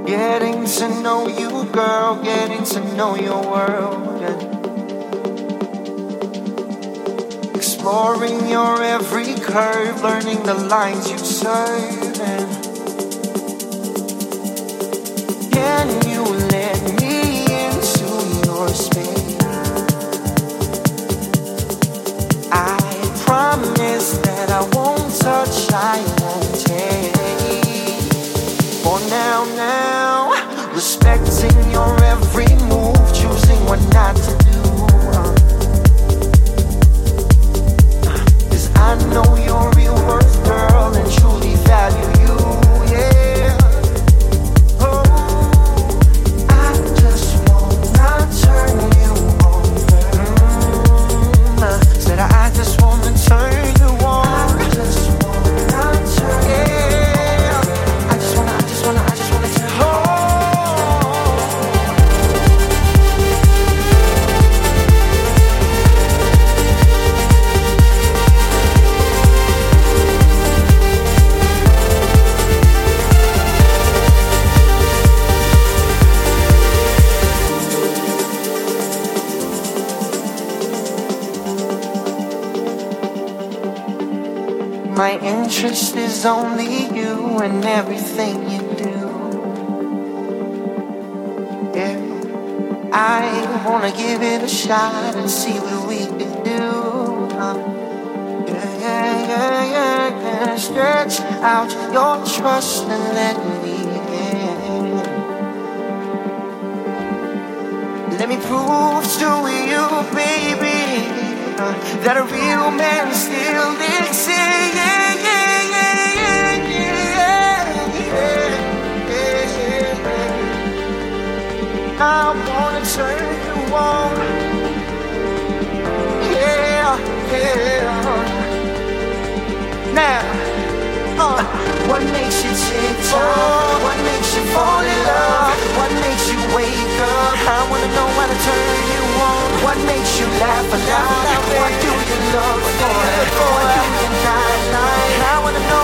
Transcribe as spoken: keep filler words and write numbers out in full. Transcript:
Getting to know you, girl, getting to know your world. Yeah. Exploring your every curve, learning the lines you serve. And can you let me into your space? I promise that I won't touch, I won't take. For now, now, respecting your every move, choosing what not to do. Cause I know your real worth, girl, and truly value you, yeah. Oh, I just wanna turn you over. Mm, said I just wanna turn you on. I just wanna turn you on. Yeah. I just wanna, I just wanna, I just wanna turn you on. My interest is only you and everything you do. Yeah, I wanna give it a shot and see what we can do. Uh, yeah, yeah, yeah, yeah, yeah. Stretch out your trust and let me in. Let me prove to you, baby, uh, that a real man still exists. Yeah, yeah, yeah, yeah, yeah, yeah, yeah, yeah. I wanna turn you on. Yeah, yeah. Now, uh, what makes you tick tock? What makes you fall in love? What makes you wake up? I wanna know how to turn you on. What makes you laugh aloud? What do you look for? What do you not like? I wanna know.